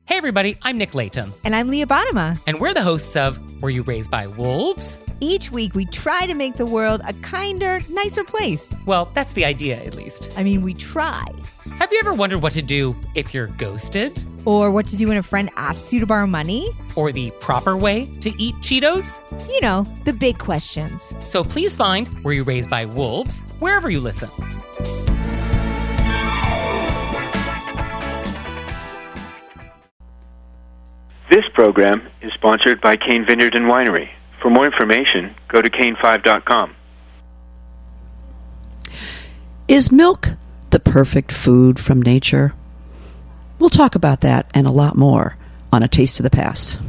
Hey everybody, I'm Nick Layton. And I'm Leah Bottima. And we're the hosts of Were You Raised by Wolves? Each week we try to make the world a kinder, nicer place. Well, that's the idea, at least. I mean, we try. Have you ever wondered what to do if you're ghosted? Or what to do when a friend asks you to borrow money? Or the proper way to eat Cheetos? You know, the big questions. So please find Were You Raised by Wolves wherever you listen. This program is sponsored by Cane Vineyard and Winery. For more information, go to cane5.com. Is milk the perfect food from nature? We'll talk about that and a lot more on A Taste of the Past.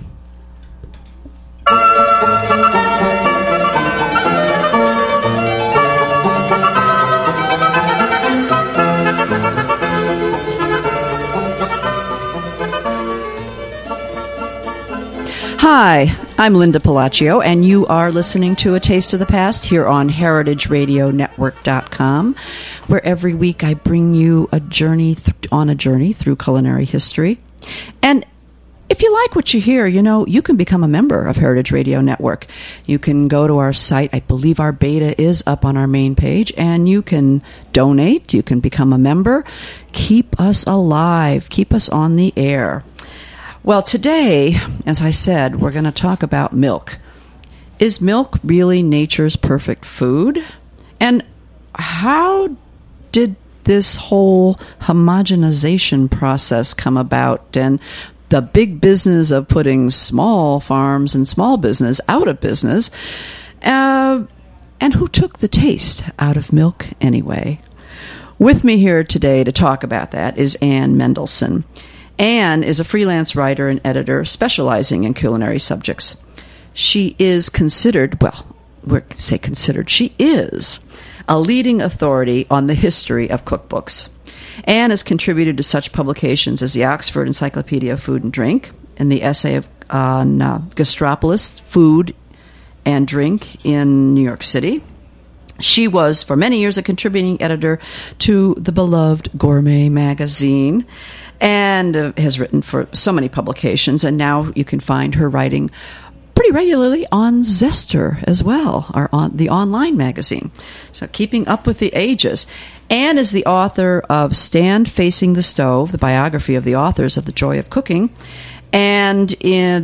Hi, I'm Linda Palacio, and you are listening to A Taste of the Past here on heritageradionetwork.com, where every week I bring you a journey through culinary history. And if you like what you hear, you know, you can become a member of Heritage Radio Network. You can go to our site. I believe our beta is up on our main page, and you can donate. You can become a member. Keep us alive. Keep us on the air. Well, today, as I said, we're going to talk about milk. Is milk really nature's perfect food? And how did this whole homogenization process come about, and the big business of putting small farms and small business out of business? And who took the taste out of milk anyway? With me here today to talk about that is Ann Mendelsohn. Ann is a freelance writer and editor specializing in culinary subjects. She is considered, she is a leading authority on the history of cookbooks. Ann has contributed to such publications as the Oxford Encyclopedia of Food and Drink and the essay on Gastropolis, Food and Drink in New York City. She was, for many years, a contributing editor to the beloved Gourmet magazine, and has written for so many publications, and now you can find her writing pretty regularly on Zester as well, on the online magazine. So keeping up with the ages. Ann is the author of Stand Facing the Stove, the biography of the authors of The Joy of Cooking, and in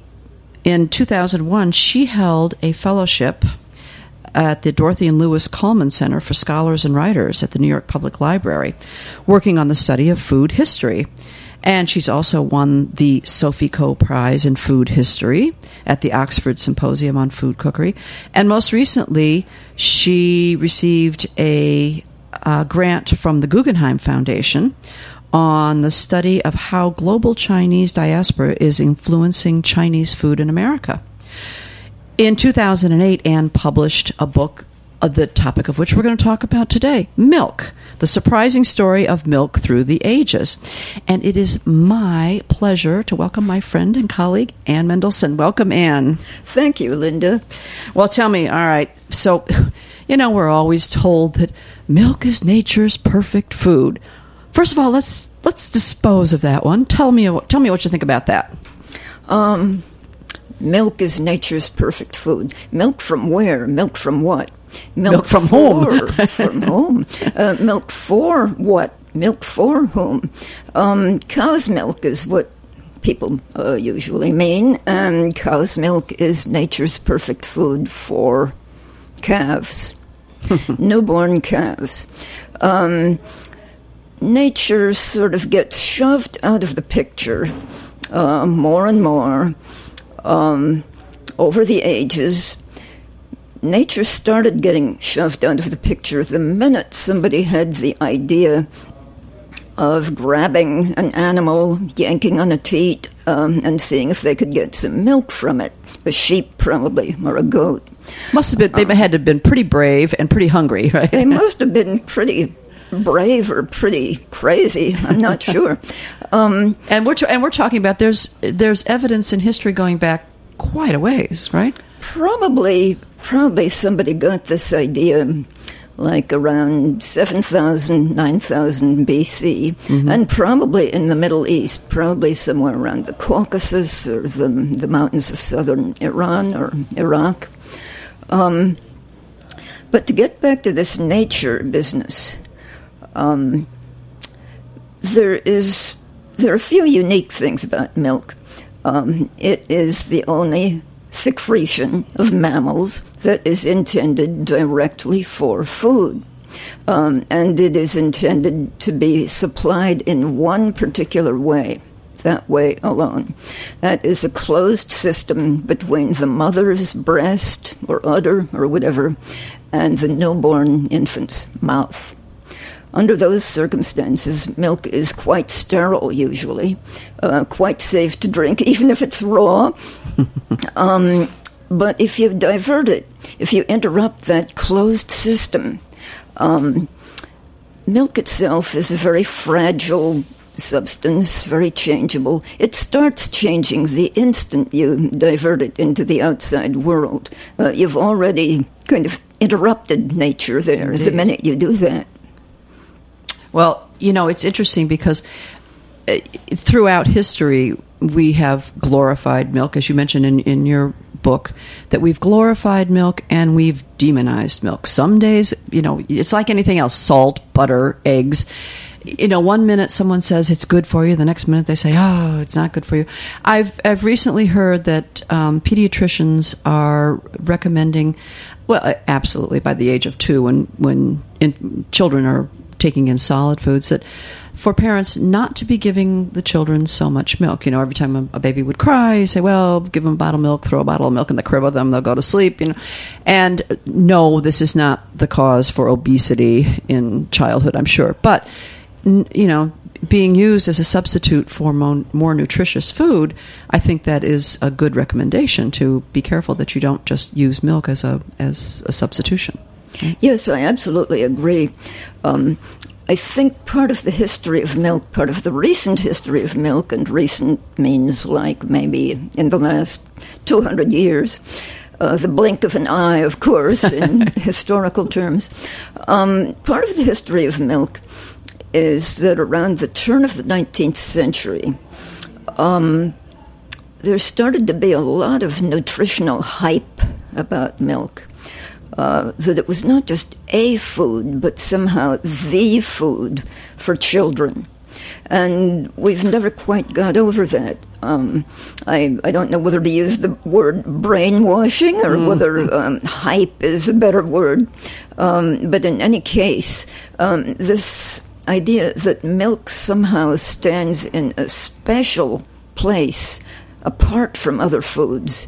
2001 she held a fellowship at the Dorothy and Lewis Cullman Center for Scholars and Writers at the New York Public Library, working on the study of food history. And she's also won the Sophie Coe Prize in Food History at the Oxford Symposium on Food Cookery. And most recently, she received a grant from the Guggenheim Foundation on the study of how global Chinese diaspora is influencing Chinese food in America. In 2008, Ann published a book, the topic of which we're going to talk about today, Milk, the surprising story of milk through the ages. And it is my pleasure to welcome my friend and colleague, Ann Mendelsohn. Welcome, Ann. Thank you, Linda. Well, tell me, all right, so, you know, we're always told that milk is nature's perfect food. First of all, let's dispose of that one. Tell me what you think about that. Milk is nature's perfect food. Milk from where? Milk from what? Milk from home. From home. Milk for what? Milk for whom? Cow's milk is what people usually mean, and cow's milk is nature's perfect food for calves, newborn calves. Nature sort of gets shoved out of the picture more and more. Over the ages, nature started getting shoved out of the picture the minute somebody had the idea of grabbing an animal, yanking on a teat, and seeing if they could get some milk from it. A sheep, probably, or a goat. Must have been. They had to have been pretty brave and pretty hungry, right? They must have been pretty brave or pretty crazy. I'm not sure. And we're talking about there's evidence in history going back quite a ways, right? Probably somebody got this idea like around 7,000, 9,000 BC, and probably in the Middle East, probably somewhere around the Caucasus or the mountains of southern Iran or Iraq. But to get back to this nature business, there are a few unique things about milk. It is the only secretion of mammals that is intended directly for food. And it is intended to be supplied in one particular way, that way alone. That is a closed system between the mother's breast or udder or whatever and the newborn infant's mouth. Under those circumstances, milk is quite sterile usually, quite safe to drink, even if it's raw. But if you divert it, if you interrupt that closed system, milk itself is a very fragile substance, very changeable. It starts changing the instant you divert it into the outside world. You've already kind of interrupted nature there. Indeed. The minute you do that. Well, it's interesting because throughout history, we have glorified milk, as you mentioned in your book, that we've glorified milk and we've demonized milk. Some days, it's like anything else, salt, butter, eggs. One minute someone says it's good for you, the next minute they say, oh, it's not good for you. I've recently heard that pediatricians are recommending, well, absolutely by the age of 2, when children are taking in solid foods, that for parents not to be giving the children so much milk. Every time a baby would cry, you say, well, give them a bottle of milk, throw a bottle of milk in the crib with them, they'll go to sleep. And no, this is not the cause for obesity in childhood, I'm sure. But, being used as a substitute for more nutritious food, I think that is a good recommendation, to be careful that you don't just use milk as a substitution. Yes, I absolutely agree. I think part of the history of milk, part of the recent history of milk, and recent means like maybe in the last 200 years, the blink of an eye, of course, in historical terms. Part of the history of milk is that around the turn of the 19th century, there started to be a lot of nutritional hype about milk. That it was not just a food, but somehow the food for children. And we've never quite got over that. I don't know whether to use the word brainwashing or whether hype is a better word. But in any case, this idea that milk somehow stands in a special place apart from other foods,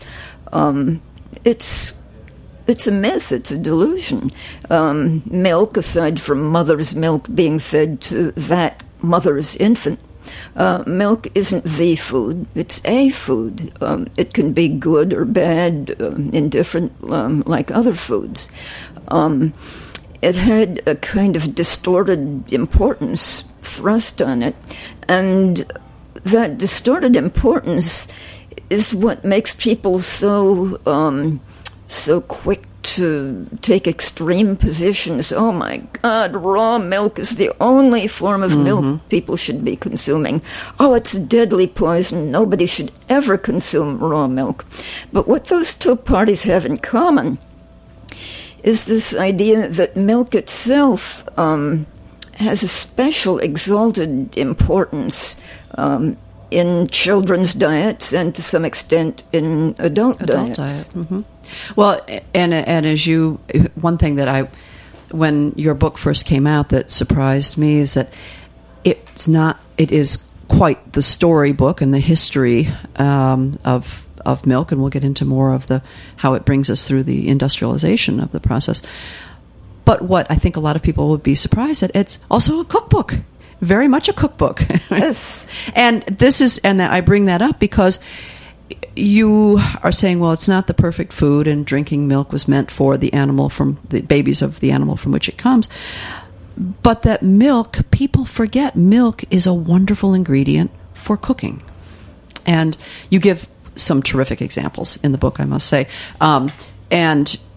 it's a myth, it's a delusion. Milk, aside from mother's milk being fed to that mother's infant, milk isn't the food, it's a food. It can be good or bad, indifferent, like other foods. It had a kind of distorted importance thrust on it, and that distorted importance is what makes people so quick to take extreme positions. Oh my God, raw milk is the only form of milk people should be consuming. Oh, it's a deadly poison. Nobody should ever consume raw milk. But what those two parties have in common is this idea that milk itself has a special exalted importance in children's diets and to some extent in adult diets. Diet. Mm-hmm. Well, and as you, one thing that when your book first came out that surprised me is that it is quite the storybook and the history of milk, and we'll get into more of how it brings us through the industrialization of the process. But what I think a lot of people would be surprised at, it's also a cookbook. Very much a cookbook. Yes. And I bring that up because you are saying, well, it's not the perfect food, and drinking milk was meant for the animal, from the babies of the animal from which it comes. But that milk, people forget milk is a wonderful ingredient for cooking. And you give some terrific examples in the book, I must say. And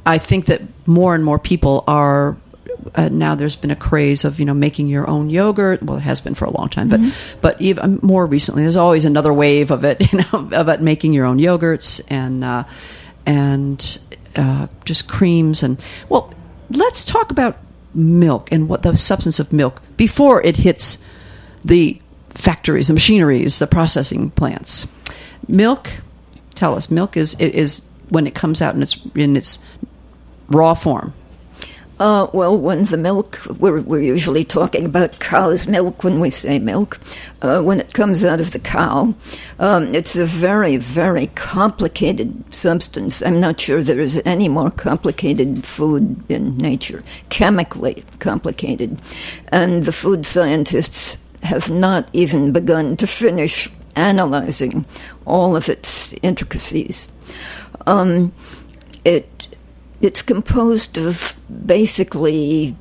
I think that more and more people are now. There's been a craze of making your own yogurt. Well, it has been for a long time, but even more recently, there's always another wave of it. About making your own yogurts and just creams and let's talk about milk and what the substance of milk before it hits the factories, the machineries, the processing plants. Milk. Tell us, milk is when it comes out in its raw form. When the milk, we're usually talking about cow's milk when we say milk. When it comes out of the cow, it's a very, very complicated substance. I'm not sure there is any more complicated food in nature, chemically complicated. And the food scientists have not even begun to finish analyzing all of its intricacies. It's composed of basically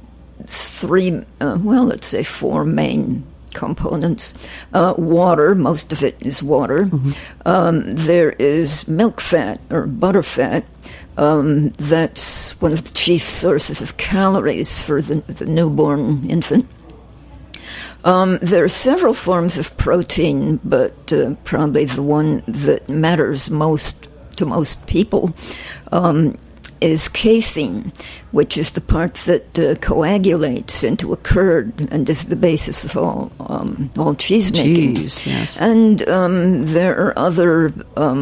four main components. Water, most of it is water. Mm-hmm. There is milk fat or butter fat. That's one of the chief sources of calories for the newborn infant. There are several forms of protein, but probably the one that matters most to most people is casein, which is the part that coagulates into a curd and is the basis of all cheese making. Cheese, yes. And there are other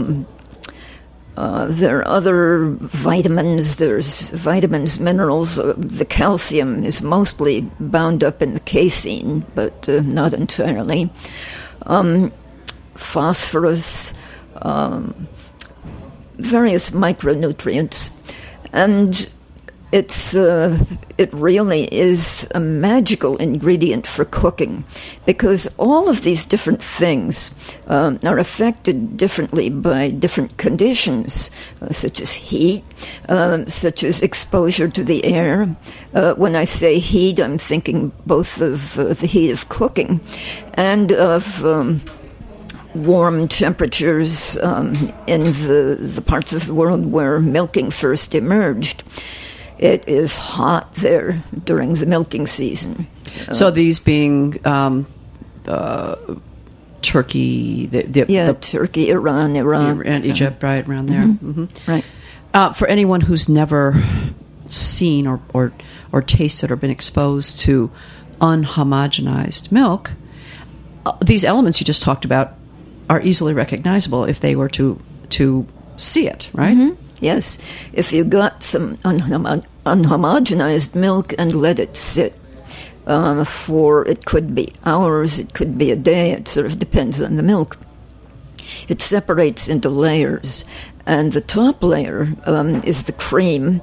vitamins. There's vitamins, minerals. The calcium is mostly bound up in the casein, but not entirely. Phosphorus, various micronutrients. And it really is a magical ingredient for cooking, because all of these different things are affected differently by different conditions, such as heat, such as exposure to the air. When I say heat, I'm thinking both of the heat of cooking and of warm temperatures in the parts of the world where milking first emerged. It is hot there during the milking season. So these being Turkey, Turkey, Iran, Iraq, and Egypt, right around there. Mm-hmm. Mm-hmm. Right. For anyone who's never seen or tasted or been exposed to unhomogenized milk, these elements you just talked about are easily recognizable if they were to see it, right? Mm-hmm. Yes. If you got some unhomogenized milk and let it sit for, it could be hours, it could be a day, it sort of depends on the milk. It separates into layers, and the top layer is the cream,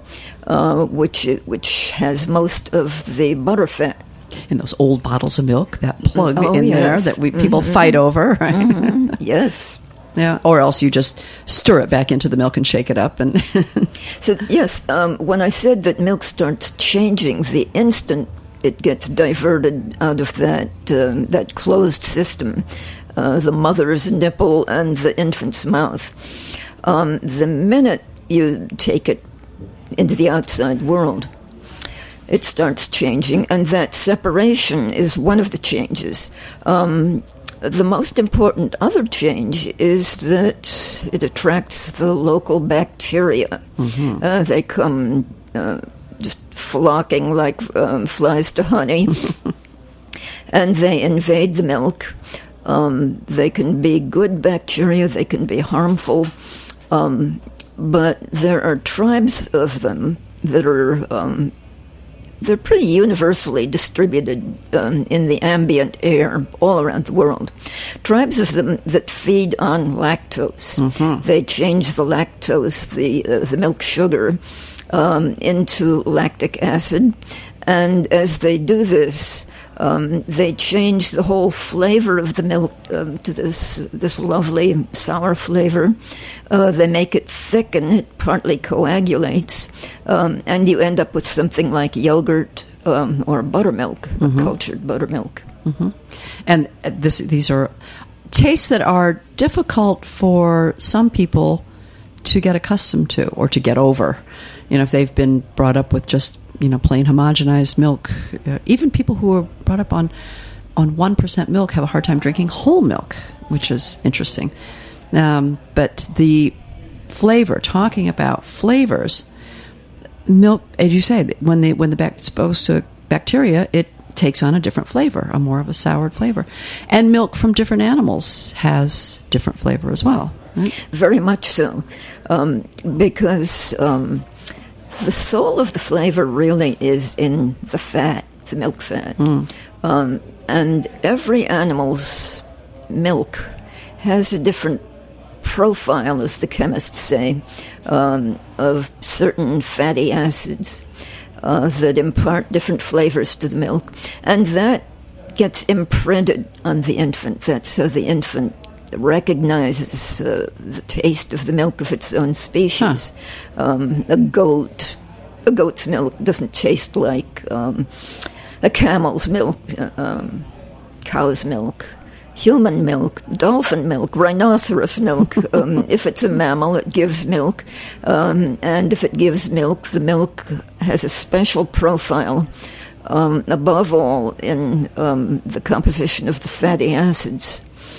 which has most of the butter fat. In those old bottles of milk, that plug yes. there that people fight over, right? Mm-hmm. Yes. Yeah, or else you just stir it back into the milk and shake it up. And so, yes, when I said that milk starts changing the instant it gets diverted out of that closed system, the mother's nipple and the infant's mouth, the minute you take it into the outside world, it starts changing, and that separation is one of the changes. The most important other change is that it attracts the local bacteria. Mm-hmm. They come just flocking like flies to honey, and they invade the milk. They can be good bacteria, they can be harmful, but there are tribes of them that are they're pretty universally distributed in the ambient air all around the world. Tribes of them that feed on lactose. Mm-hmm. They change the lactose, the milk sugar, into lactic acid. And as they do this, they change the whole flavor of the milk to this lovely sour flavor. They make it thick, and it partly coagulates, and you end up with something like yogurt or buttermilk, mm-hmm. cultured buttermilk. Mm-hmm. And these are tastes that are difficult for some people to get accustomed to or to get over. if they've been brought up with just, plain homogenized milk. Even people who are brought up on 1% milk have a hard time drinking whole milk, which is interesting. But the flavor, talking about flavors, milk, as you say, when the exposed to bacteria, it takes on a different flavor, a more of a soured flavor. And milk from different animals has different flavor as well. Right? Very much so, because the soul of the flavor really is in the fat, the milk fat. And every animal's milk has a different profile, as the chemists say, of certain fatty acids that impart different flavors to the milk. And that gets imprinted on the infant. That's how the infant recognizes the taste of the milk of its own species. A goat's milk doesn't taste like a camel's milk, cow's milk, human milk, dolphin milk, rhinoceros milk. If it's a mammal, it gives milk. And if it gives milk, the milk has a special profile, above all in the composition of the fatty acids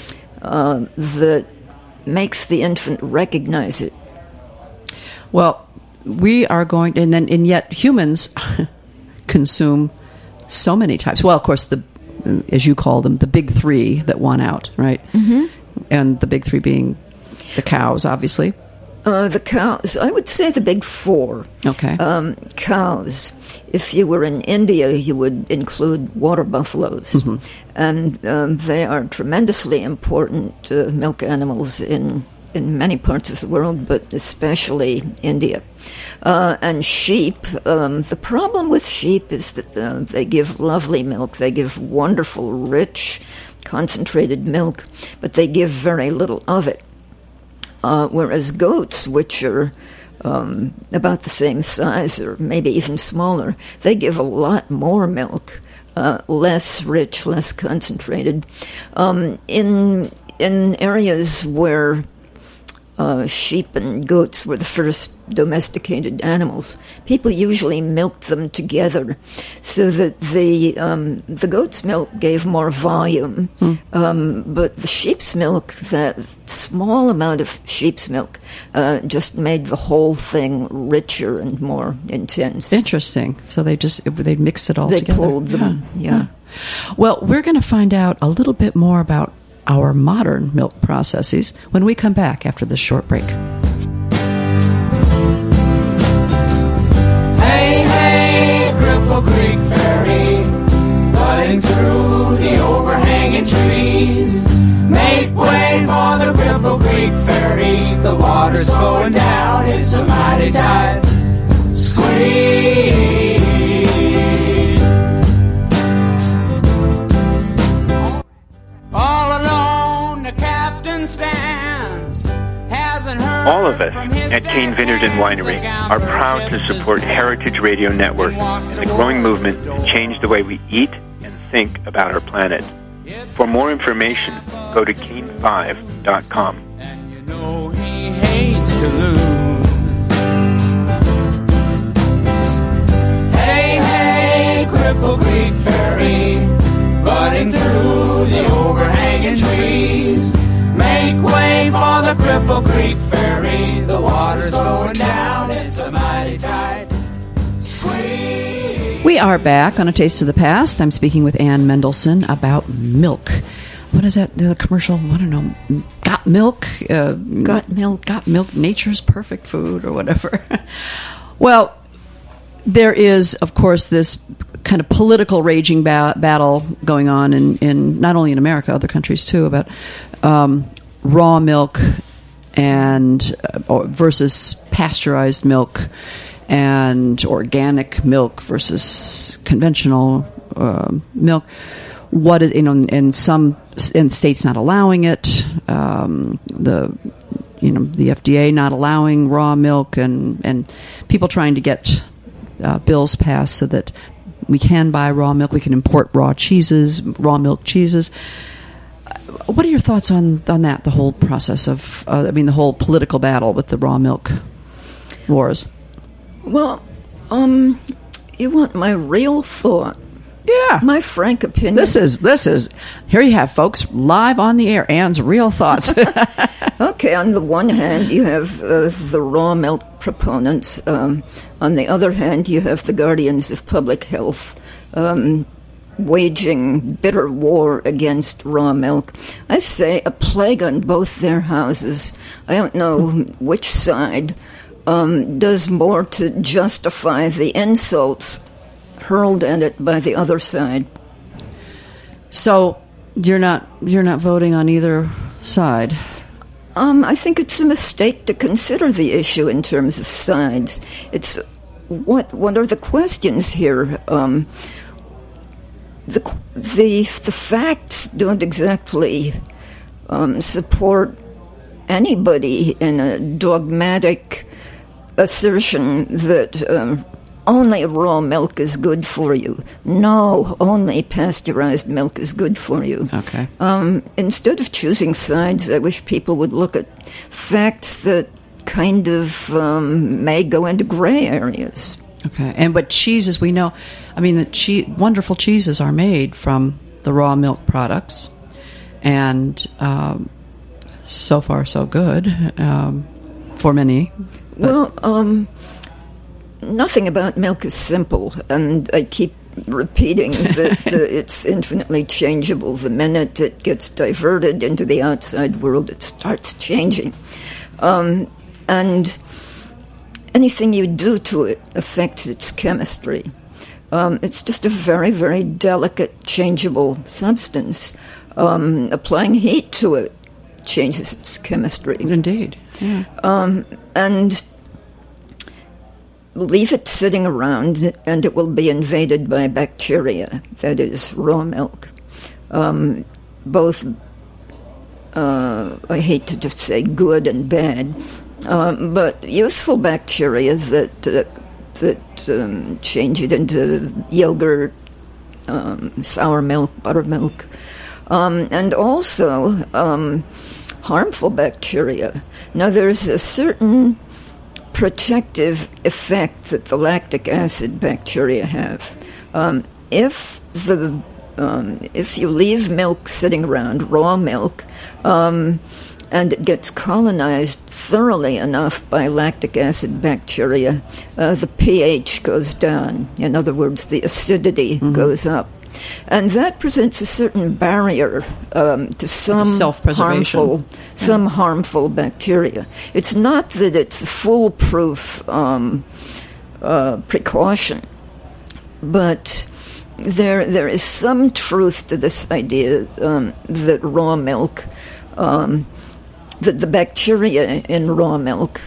that makes the infant recognize it. Well, we are going, and yet humans consume so many types. Well, of course, as you call them, the big three that won out, right? Mm-hmm. And the big three being the cows, obviously. The cows, I would say the big four. Okay. Cows. If you were in India, you would include water buffaloes. Mm-hmm. And they are tremendously important milk animals in many parts of the world, but especially India. And sheep, the problem with sheep is that they give lovely milk. They give wonderful, rich, concentrated milk, but they give very little of it. Whereas goats, which are about the same size or maybe even smaller, they give a lot more milk, less rich, less concentrated. In areas where sheep and goats were the first domesticated animals, people usually milked them together so that the goat's milk gave more volume, but the sheep's milk, that small amount of sheep's milk, just made the whole thing richer and more intense. Interesting. So they mixed it all together. They pulled them, yeah. Well, we're going to find out a little bit more about our modern milk processes when we come back after this short break. Hey, hey, Cripple Creek Ferry, cutting through the overhanging trees. Make way for the Cripple Creek Ferry, the water's going down, it's a mighty tight squeeze. All alone, the captain stands. All of us at Kane Vineyard and Winery are proud to support Heritage Radio Network and the growing movement to change the way we eat and think about our planet. For more information, go to Kane5.com. And you know he hates to lose. Hey, hey, Cripple Creek Ferry, butting through the overhanging trees. Make way for the Cripple Creek Ferry, the water's going down, it's a mighty tight squeeze. We are back on A Taste of the Past. I'm speaking with Ann Mendelsohn about milk. What is that, the commercial? I don't know. Got milk? Got milk. Got milk. Nature's perfect food or whatever. Well, there is, of course, this kind of political raging battle going on in not only in America, other countries too, about raw milk and versus pasteurized milk, and organic milk versus conventional milk. What is, in some states not allowing it, the FDA not allowing raw milk, and people trying to get bills passed so that we can buy raw milk, we can import raw milk cheeses. What are your thoughts on that, the whole process of, the whole political battle with the raw milk wars? Well, you want my real thought? Yeah. My frank opinion. This is here you have, folks, live on the air, Anne's real thoughts. Okay, on the one hand, you have the raw milk proponents. On the other hand, you have the guardians of public health waging bitter war against raw milk. I say a plague on both their houses. I don't know which side does more to justify the insults hurled at it by the other side. So you're not voting on either side. I think it's a mistake to consider the issue in terms of sides. It's what are the questions here? The facts don't exactly support anybody in a dogmatic assertion that only raw milk is good for you. No, only pasteurized milk is good for you. Okay. Instead of choosing sides, I wish people would look at facts that kind of may go into gray areas. Okay. But cheeses, we know, I mean, wonderful cheeses are made from the raw milk products. And so far, so good for many. Well, nothing about milk is simple, and I keep repeating that it's infinitely changeable. The minute it gets diverted into the outside world, it starts changing. And anything you do to it affects its chemistry. It's just a very, very delicate, changeable substance. Applying heat to it changes its chemistry. Indeed. Yeah. And leave it sitting around, and it will be invaded by bacteria, that is, raw milk. Both, I hate to just say good and bad, but useful bacteria that change it into yogurt, sour milk, buttermilk, and also harmful bacteria. Now, there's a certain protective effect that the lactic acid bacteria have. If you leave milk sitting around, raw milk, and it gets colonized thoroughly enough by lactic acid bacteria, the pH goes down. In other words, the acidity goes up. And that presents a certain barrier to some harmful bacteria. It's not that it's a foolproof precaution, but there is some truth to this idea that raw milk, that the bacteria in raw milk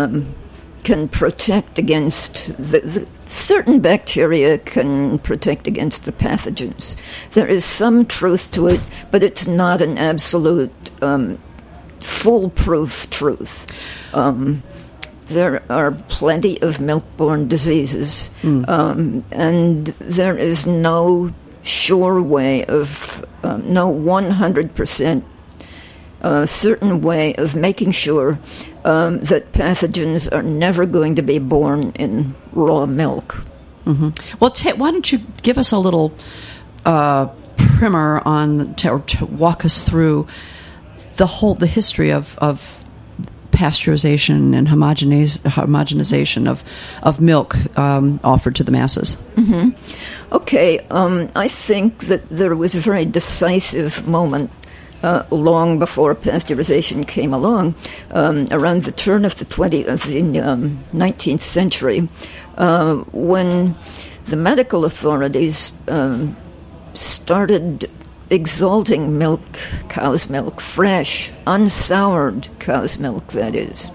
can protect against certain bacteria can protect against the pathogens. There is some truth to it, but it's not an absolute foolproof truth. There are plenty of milk-borne diseases, and there is no sure way of, no 100% certain way of making sure that pathogens are never going to be born in raw milk. Mm-hmm. Well, why don't you give us a little primer on to walk us through the history of pasteurization and homogenization of milk offered to the masses. Mm-hmm. Okay, I think that there was a very decisive moment long before pasteurization came along, around the turn of the 19th century, when the medical authorities started exalting cow's milk, fresh, unsoured cow's milk, that is,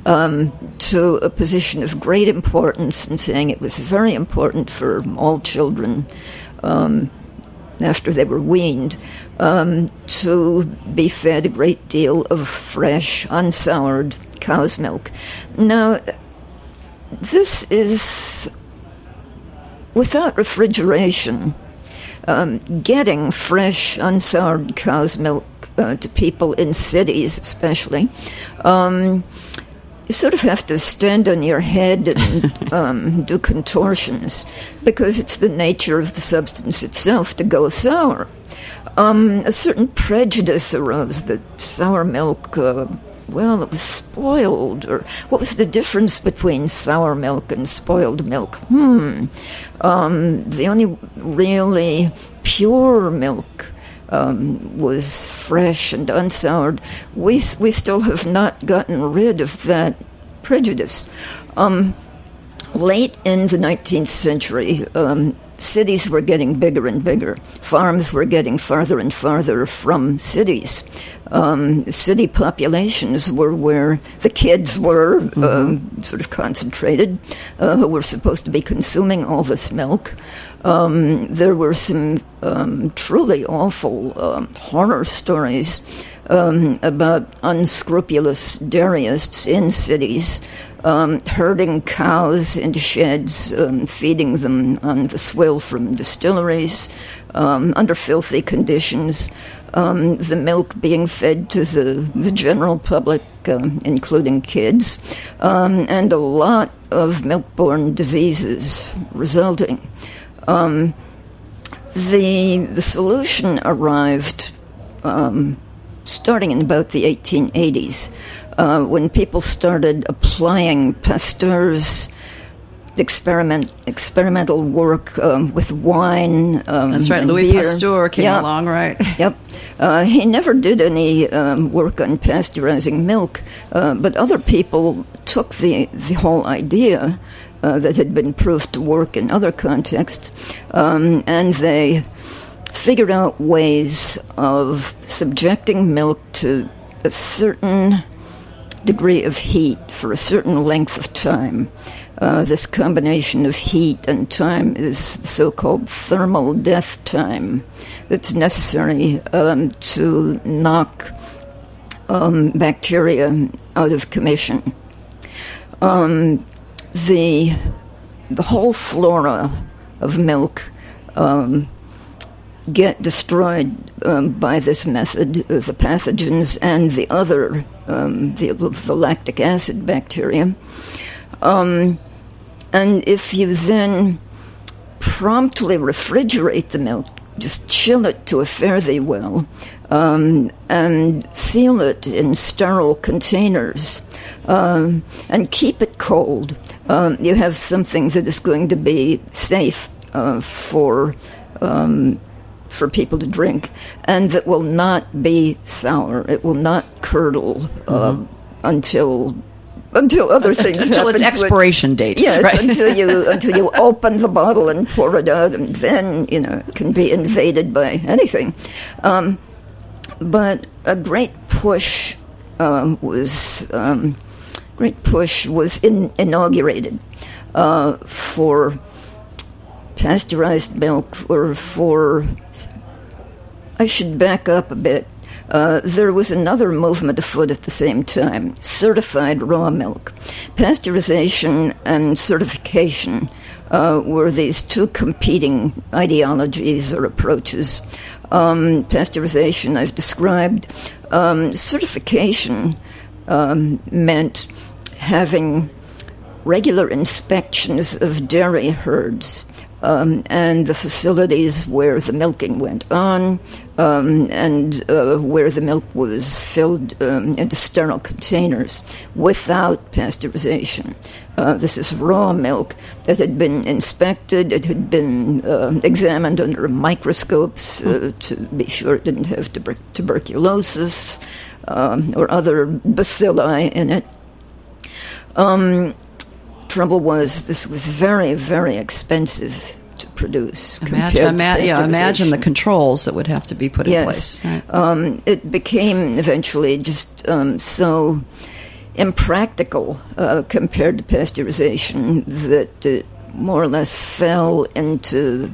to a position of great importance, and saying it was very important for all children after they were weaned to be fed a great deal of fresh, unsoured cow's milk. Now, this is without refrigeration. Getting fresh, unsoured cow's milk to people in cities, especially, you sort of have to stand on your head and do contortions because it's the nature of the substance itself to go sour. A certain prejudice arose that sour milk, it was spoiled, or what was the difference between sour milk and spoiled milk? The only really pure milk was fresh and unsoured. We still have not gotten rid of that prejudice. Late in the 19th century, cities were getting bigger and bigger. Farms were getting farther and farther from cities. City populations were where the kids were sort of concentrated, who were supposed to be consuming all this milk. There were some truly awful horror stories about unscrupulous dairyists in cities herding cows into sheds, feeding them on the swill from distilleries under filthy conditions, the milk being fed to the general public, including kids, and a lot of milk-borne diseases resulting. The solution arrived starting in about the 1880s, when people started applying Pasteur's experimental work with wine. That's right, Louis beer. Pasteur came along, right? Yep. He never did any work on pasteurizing milk, but other people took the whole idea that had been proved to work in other contexts, and they figured out ways of subjecting milk to a certain degree of heat for a certain length of time. This combination of heat and time is the so-called thermal death time that's necessary to knock bacteria out of commission. The whole flora of milk get destroyed by this method, the pathogens and the other, the lactic acid bacteria. And if you then promptly refrigerate the milk, just chill it to a fare thee well, and seal it in sterile containers, and keep it cold, you have something that is going to be safe for people to drink, and that will not be sour. It will not curdle until other things happen. Until its expiration date. Yes, right? until you open the bottle and pour it out, and then it can be invaded by anything. But a great push was inaugurated for pasteurized milk, or for, I should back up a bit. There was another movement afoot at the same time, certified raw milk. Pasteurization and certification were these two competing ideologies or approaches. Pasteurization I've described. Certification meant having regular inspections of dairy herds, and the facilities where the milking went on, and where the milk was filled into sterile containers without pasteurization. This is raw milk that had been inspected. It had been examined under microscopes to be sure it didn't have tuberculosis or other bacilli in it. Trouble was, this was very, very expensive to produce. Imagine the controls that would have to be put in place. Right. It became eventually just so impractical compared to pasteurization that it more or less fell into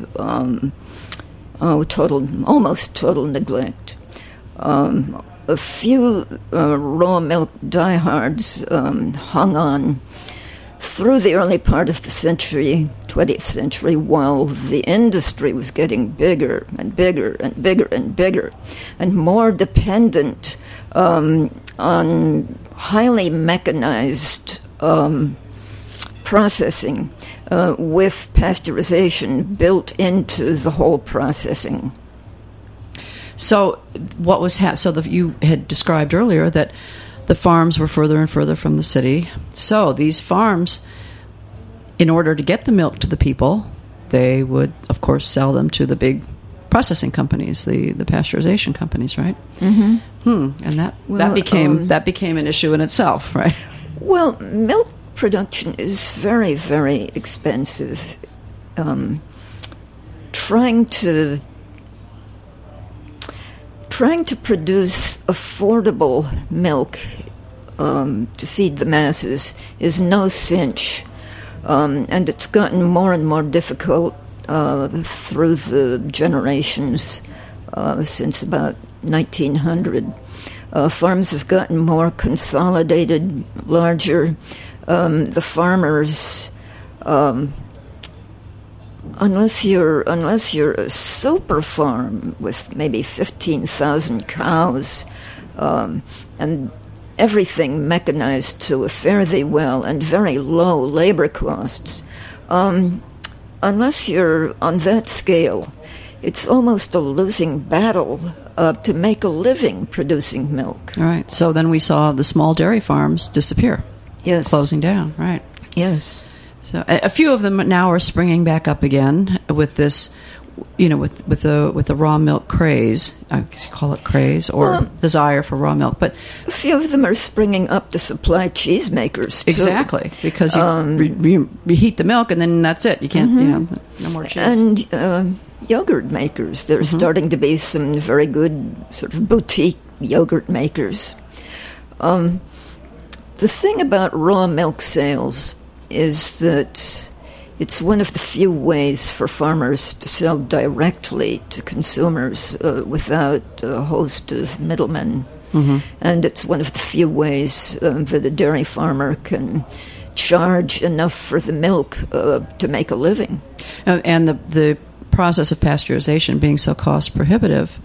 almost total neglect. A few raw milk diehards hung on through the early part of the 20th century, while the industry was getting bigger and bigger and bigger and bigger, and more dependent on highly mechanized processing with pasteurization built into the whole processing. So what was you had described earlier that the farms were further and further from the city. So these farms, in order to get the milk to the people, they would, of course, sell them to the big processing companies, the pasteurization companies, right? Mm-hmm. And that became an issue in itself, right? Well, milk production is very, very expensive. Trying to produce affordable milk to feed the masses is no cinch, and it's gotten more and more difficult through the generations since about 1900. Farms have gotten more consolidated, larger. The farmers, unless you're a super farm with maybe 15,000 cows, and everything mechanized to a fare thee well and very low labor costs, unless you're on that scale, it's almost a losing battle to make a living producing milk. All right. So then we saw the small dairy farms disappear. Yes. Closing down, right. Yes. So a few of them now are springing back up again with this, with the raw milk craze. I guess you call it craze or desire for raw milk. But a few of them are springing up to supply cheesemakers, too. Exactly, because you reheat the milk and then that's it. You can't, no more cheese. And yogurt makers. There's starting to be some very good sort of boutique yogurt makers. The thing about raw milk sales is that it's one of the few ways for farmers to sell directly to consumers without a host of middlemen. Mm-hmm. And it's one of the few ways that a dairy farmer can charge enough for the milk to make a living. And the process of pasteurization being so cost prohibitive,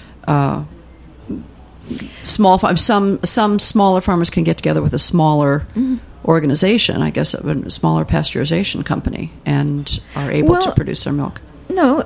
small farms, some smaller farmers can get together with a smaller organization, I guess, a smaller pasteurization company, and are able to produce their milk. No,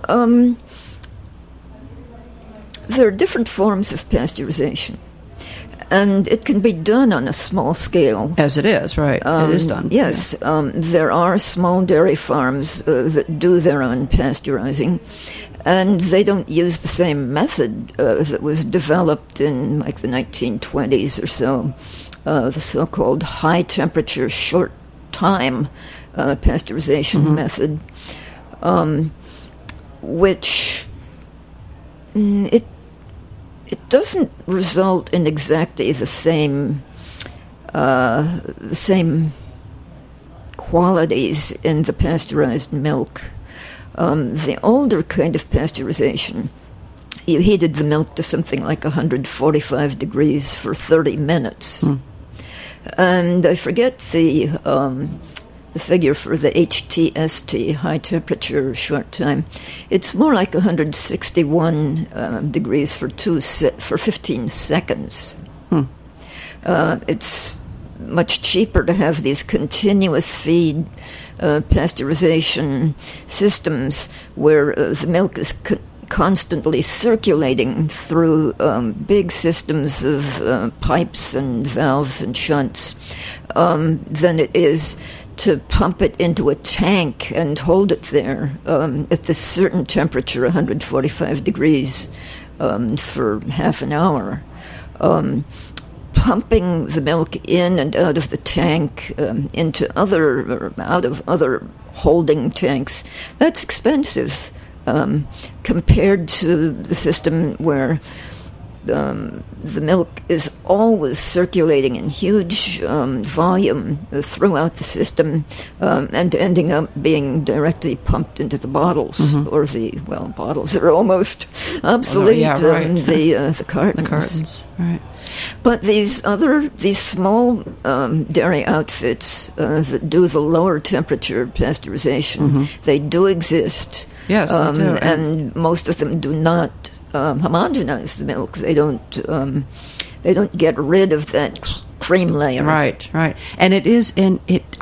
there are different forms of pasteurization, and it can be done on a small scale. As it is, right? It is done. Yes, yeah. There are small dairy farms that do their own pasteurizing, and they don't use the same method that was developed in like the 1920s or so, the so-called high-temperature, short-time pasteurization method, which it doesn't result in exactly the same qualities in the pasteurized milk. The older kind of pasteurization, you heated the milk to something like 145 degrees for 30 minutes. And I forget the figure for the HTST, high temperature short time. It's more like 161 degrees for 15 seconds. It's much cheaper to have these continuous feed pasteurization systems where the milk is constantly circulating through big systems of pipes and valves and shunts than it is to pump it into a tank and hold it there at this certain temperature, 145 degrees, for half an hour. Pumping the milk in and out of the tank into out of other holding tanks, that's expensive compared to the system where the milk is always circulating in huge volume throughout the system and ending up being directly pumped into the bottles, or bottles are almost obsolete. The cartons. The cartons, right. But these small dairy outfits that do the lower temperature pasteurization, they do exist. Yes, they do. And most of them do not homogenize the milk. They don't get rid of that cream layer. Right. And it is, and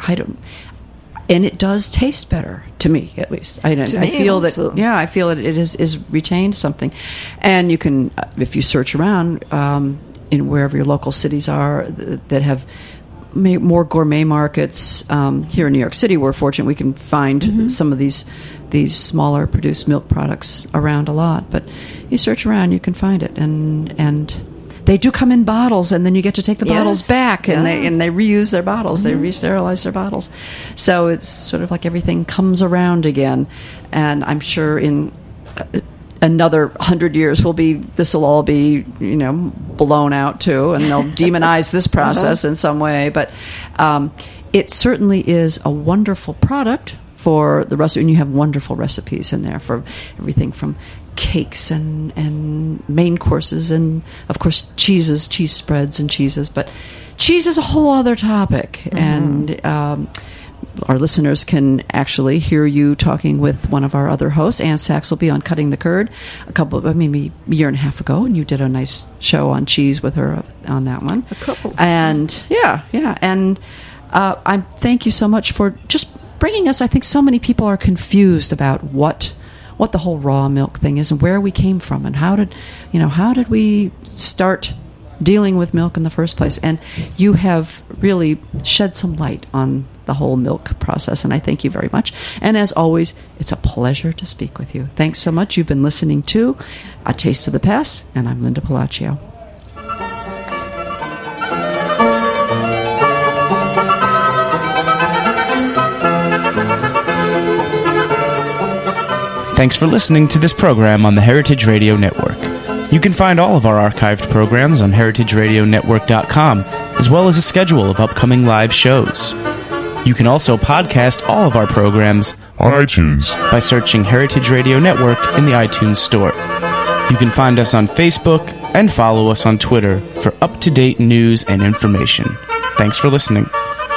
it does taste better to me, at least. I feel also. that. Yeah, I feel that it is retained something, and you can, if you search around in wherever your local cities are that have more gourmet markets. Here in New York City, we're fortunate we can find some of these smaller produced milk products around a lot. But you search around, you can find it, and they do come in bottles, and then you get to take the bottles back, and they reuse their bottles, they re-sterilize their bottles. So it's sort of like everything comes around again, and I'm sure in another 100 years this will all be blown out too, and they'll demonize this process in some way. But it certainly is a wonderful product for the recipe, and you have wonderful recipes in there for everything from cakes and main courses, and of course cheese spreads and cheeses. But cheese is a whole other topic, and our listeners can actually hear you talking with one of our other hosts. Ann Saxelby on Cutting the Curd maybe a year and a half ago, and you did a nice show on cheese with her on that one. A couple. And and I thank you so much for just bringing us. I think so many people are confused about what the whole raw milk thing is and where we came from, and how did we start dealing with milk in the first place. And you have really shed some light on the whole milk process, and I thank you very much. And as always, it's a pleasure to speak with you. Thanks so much. You've been listening to A Taste of the Past, and I'm Linda Palacio. Thanks for listening to this program on the Heritage Radio Network. You can find all of our archived programs on heritageradionetwork.com, as well as a schedule of upcoming live shows. You can also podcast all of our programs on iTunes by searching Heritage Radio Network in the iTunes Store. You can find us on Facebook and follow us on Twitter for up-to-date news and information. Thanks for listening.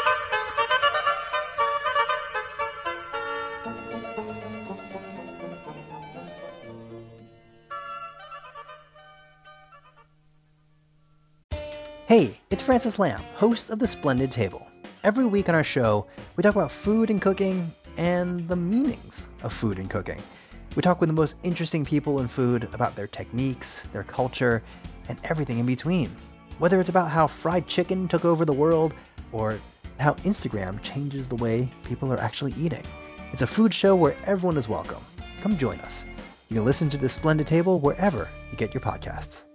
Hey, it's Francis Lamb, host of The Splendid Table. Every week on our show, we talk about food and cooking and the meanings of food and cooking. We talk with the most interesting people in food about their techniques, their culture, and everything in between. Whether it's about how fried chicken took over the world or how Instagram changes the way people are actually eating. It's a food show where everyone is welcome. Come join us. You can listen to The Splendid Table wherever you get your podcasts.